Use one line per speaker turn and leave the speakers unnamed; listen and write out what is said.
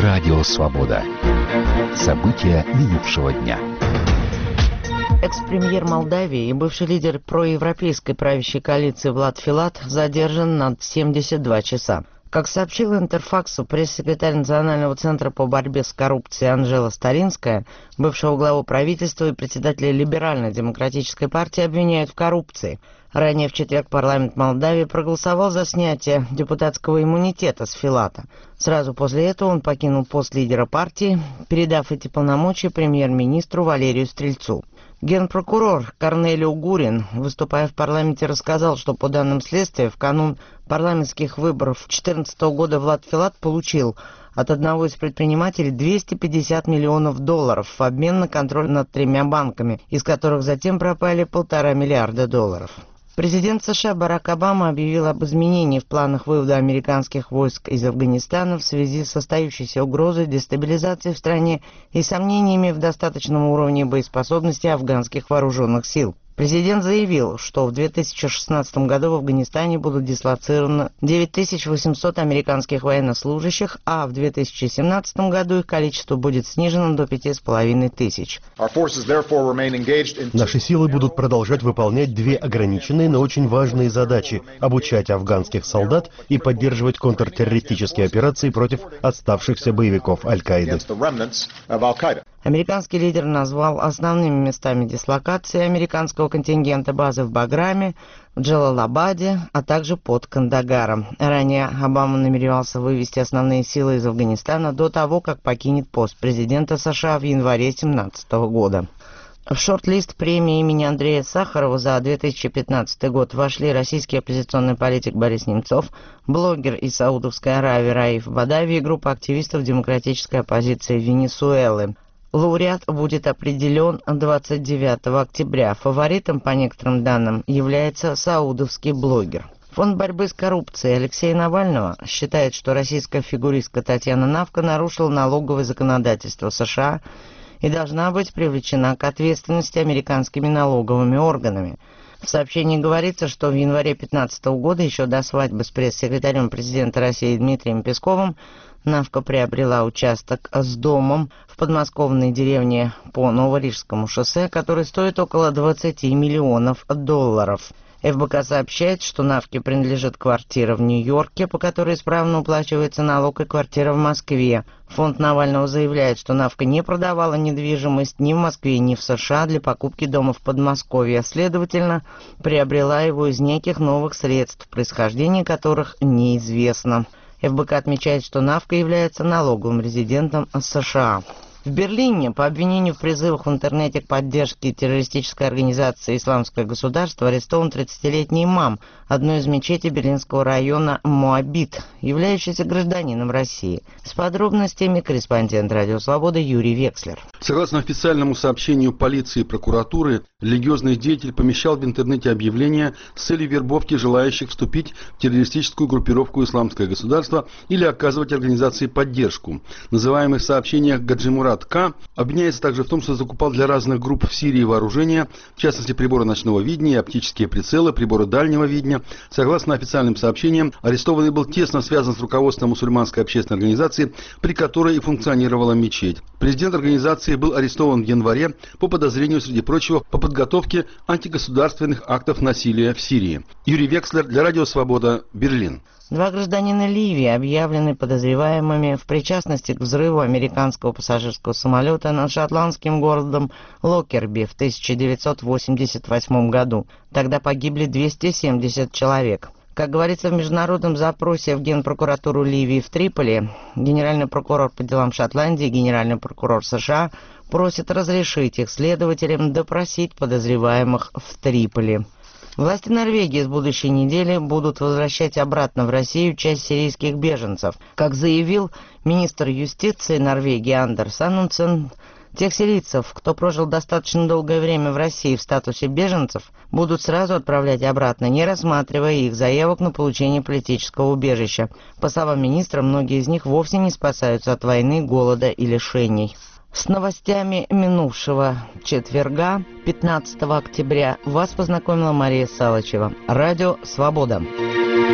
Радио «Свобода». События минувшего дня.
Экс-премьер Молдавии и бывший лидер проевропейской правящей коалиции Влад Филат задержан на 72 часа. Как сообщил Интерфаксу пресс-секретарь Национального центра по борьбе с коррупцией Анжела Старинская, бывшего главу правительства и председателя Либерально-демократической партии обвиняют в коррупции. Ранее в четверг парламент Молдавии проголосовал за снятие депутатского иммунитета с Филата. Сразу после этого он покинул пост лидера партии, передав эти полномочия премьер-министру Валерию Стрельцу. Генпрокурор Корнелио Гурин, выступая в парламенте, рассказал, что по данным следствия в канун парламентских выборов 2014 года Влад Филат получил от одного из предпринимателей $250 миллионов в обмен на контроль над 3 банками, из которых затем пропали $1,5 миллиарда. Президент США Барак Обама объявил об изменении в планах вывода американских войск из Афганистана в связи с остающейся угрозой дестабилизации в стране и сомнениями в достаточном уровне боеспособности афганских вооруженных сил. Президент заявил, что в 2016 году в Афганистане будут дислоцированы 9800 американских военнослужащих, а в 2017 году их количество будет снижено до 5500.
Наши силы будут продолжать выполнять 2 ограниченные, но очень важные задачи – обучать афганских солдат и поддерживать контртеррористические операции против отставшихся боевиков Аль-Каиды.
Американский лидер назвал основными местами дислокации американского контингента базы в Баграме, в Джалалабаде, а также под Кандагаром. Ранее Обама намеревался вывести основные силы из Афганистана до того, как покинет пост президента США в январе 2017 года. В шорт-лист премии имени Андрея Сахарова за 2015 год вошли российский оппозиционный политик Борис Немцов, блогер из Саудовской Аравии Раиф Бадави и группа активистов демократической оппозиции Венесуэлы. Лауреат будет определен 29 октября. Фаворитом, по некоторым данным, является саудовский блогер. Фонд борьбы с коррупцией Алексея Навального считает, что российская фигуристка Татьяна Навка нарушила налоговое законодательство США и должна быть привлечена к ответственности американскими налоговыми органами. В сообщении говорится, что в январе 2015 года, еще до свадьбы с пресс-секретарем президента России Дмитрием Песковым, Навка приобрела участок с домом в подмосковной деревне по Новорижскому шоссе, который стоит около $20 миллионов. ФБК сообщает, что Навке принадлежит квартира в Нью-Йорке, по которой исправно уплачивается налог, и квартира в Москве. Фонд Навального заявляет, что Навка не продавала недвижимость ни в Москве, ни в США для покупки дома в Подмосковье, а следовательно, приобрела его из неких новых средств, происхождение которых неизвестно. ФБК отмечает, что Навка является налоговым резидентом США. В Берлине по обвинению в призывах в интернете к поддержке террористической организации «Исламское государство» арестован 30-летний имам одной из мечетей берлинского района Моабит, являющийся гражданином России. С подробностями корреспондент «Радио Свобода» Юрий Векслер.
Согласно официальному сообщению полиции и прокуратуры, религиозный деятель помещал в интернете объявления с целью вербовки желающих вступить в террористическую группировку «Исламское государство» или оказывать организации поддержку. Называемый в сообщениях Гаджимурат К. обвиняется также в том, что закупал для разных групп в Сирии вооружения, в частности приборы ночного видения, оптические прицелы, приборы дальнего видения. Согласно официальным сообщениям, арестованный был тесно связан с руководством мусульманской общественной организации, при которой и функционировала мечеть. Президент организации был арестован в январе по подозрению, среди прочего, по подготовке антигосударственных актов насилия в Сирии. Юрий Векслер для Радио Свобода, Берлин.
2 гражданина Ливии объявлены подозреваемыми в причастности к взрыву американского пассажирского самолета над шотландским городом Локерби в 1988 году. Тогда погибли 270 человек. Как говорится в международном запросе в Генпрокуратуру Ливии в Триполи, генеральный прокурор по делам Шотландии и генеральный прокурор США просят разрешить их следователям допросить подозреваемых в Триполи. Власти Норвегии с будущей недели будут возвращать обратно в Россию часть сирийских беженцев. Как заявил министр юстиции Норвегии Андерс Анунсен, тех сирийцев, кто прожил достаточно долгое время в России в статусе беженцев, будут сразу отправлять обратно, не рассматривая их заявок на получение политического убежища. По словам министра, многие из них вовсе не спасаются от войны, голода и лишений. С новостями минувшего четверга, 15 октября, вас познакомила Мария Салычева. Радио «Свобода».